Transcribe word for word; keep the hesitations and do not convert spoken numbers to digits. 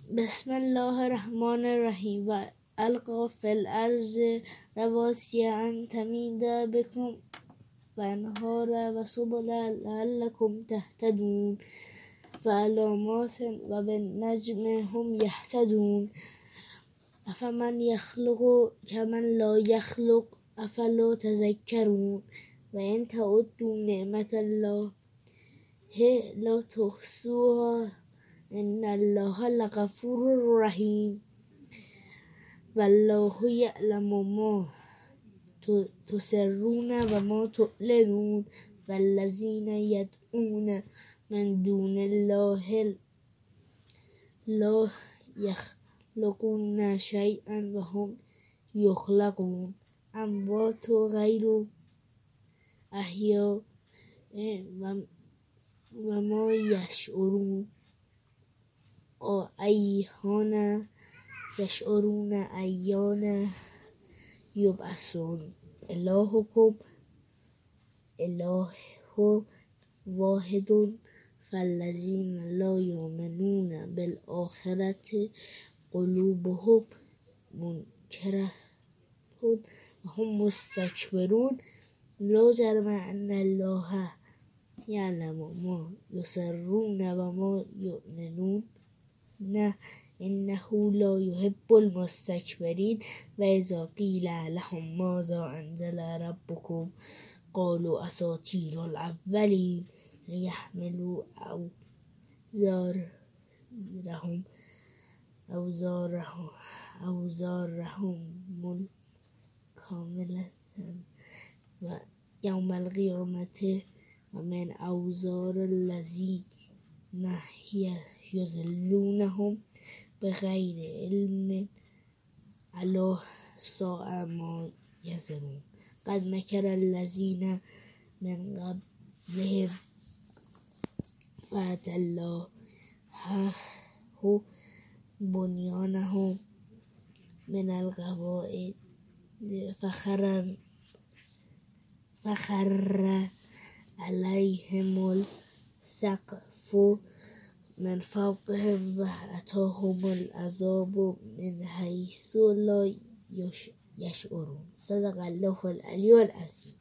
بسم الله الرحمن الرحیم و القا فی الارض رواسي ان تمید بكم و انهارا و سبلا لعلكم تهتدون و علامات و بالنجم هم یهتدون افمن یخلق کمن لا یخلق افلا تذکرون و ان تعدوا نعمت الله لا تحصوها ان الله لغفور رحیم والله یعلم ما تسرون و ما تعلنون والذین یدعون من دون الله لا یخلقون شیئا و هم یخلقون اموات غیر احیاء و ما یشعرون ایهان یشعرون ایان یبعثون الهکم اله واحد فالذین لا یؤمنون بالآخرة قلوبهم منکرة و هم مستکبرون لا جرم ان الله یعلم ما یسرون و ما یعلنون نه انه لا يحب المستكبرين و اذا قیل لهم ماذا انزل ربكم قالوا اساطیر الاولین لیحملوا اوزارهم اوزارهم اوزارهم کاملة و یوم القیامة و من اوزار الذین یضلونهم بغیر علم الا ساء ما یزرون قد مکر الذین من قبلهم فأتی الله بنیانهم من القواعد فخر فخر علیهم السقف من فوقهم و اتاهم العذاب من حیث لا یشعرون صدق الله العلی العظیم.